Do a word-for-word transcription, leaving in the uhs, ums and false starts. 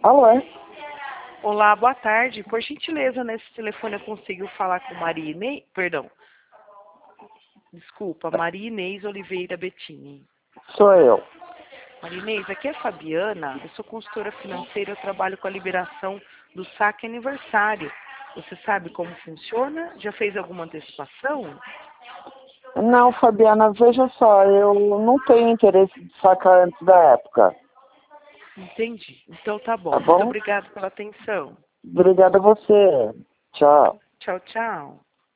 Alô? Olá, boa tarde. Por gentileza, nesse telefone eu consigo falar com Maria Inês? Perdão. Desculpa, Maria Inês Oliveira Bettini. Sou eu. Maria Inês, aqui é a Fabiana. Eu sou consultora financeira, eu trabalho com a liberação do saque aniversário. Você sabe como funciona? Já fez alguma antecipação? Não, Fabiana, veja só, eu não tenho interesse de sacar antes da época. Entendi. Então tá bom. Tá Muito bom? obrigada pela atenção. Obrigada a você. Tchau. Tchau, tchau.